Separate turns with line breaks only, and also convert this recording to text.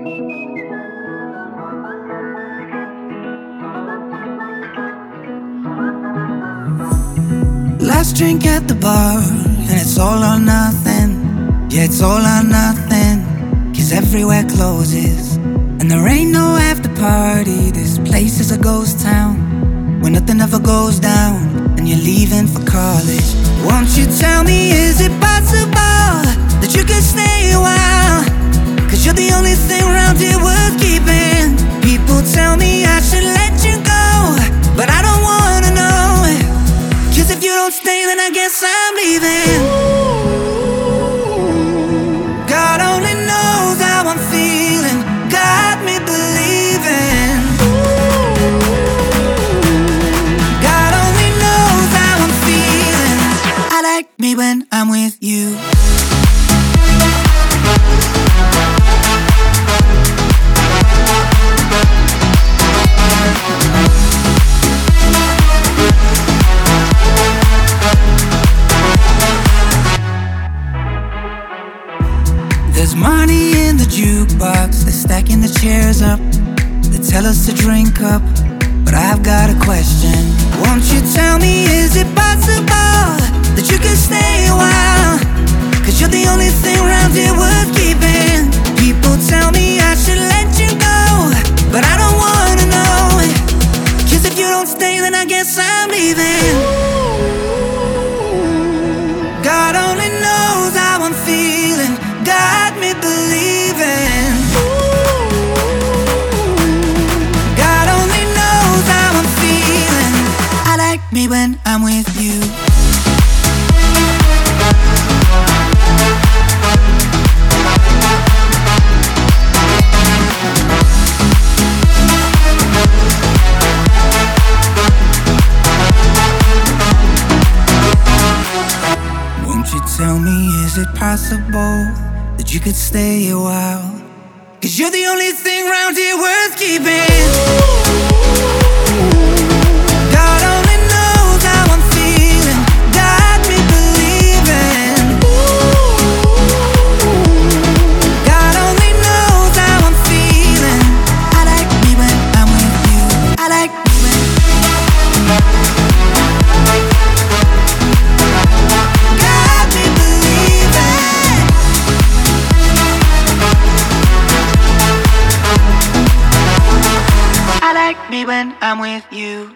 Last drink at the bar, and it's all or nothing. Yeah, it's all or nothing, 'cause everywhere closes, and there ain't no after party. This place is a ghost town, where nothing ever goes down, and you're leaving for college. Won't you tell me, is it possible that you could stay a while? 'Cause you're the only thing around here worth keeping. People tell me I should let you go, but I don't wanna know it, 'cause if you don't stay, then I guess I'm leaving. God only knows how I'm feeling, got me believing. God only knows how I'm feeling. I like me when I'm with you. There's money in the jukebox, they're stacking the chairs up. They tell us to drink up, but I've got a question. Won't you tell me, is it possible that you could stay a while? 'Cause you're the only thing around here worth keeping. People tell me I should let you go, but I don't wanna know it, 'cause if you don't stay, then I guess I'm leaving. God only knows how I'm feeling, got me believing. God only knows how I'm feeling. I like me when I'm with you. Won't you tell me, is it possible that you could stay a while? 'Cause you're the only thing around here worth keeping. God only knows how I'm feeling, got me believing. God only knows how I'm feeling. I like me when I'm with you. I like me when got me believing. I like me when I'm with you.